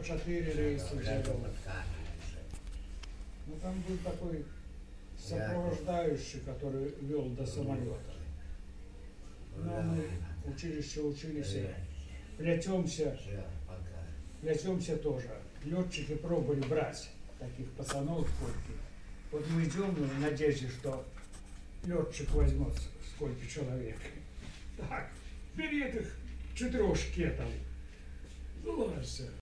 4 рейса делал. Ну там был такой сопровождающий, который вел до самолета. Но мы в училище учились, плетемся тоже. Летчики пробовали брать таких пацанов сколько. Вот мы идем в надежде, что летчик возьмет сколько человек. Так, берет их 4 шкетов. Ну ладно.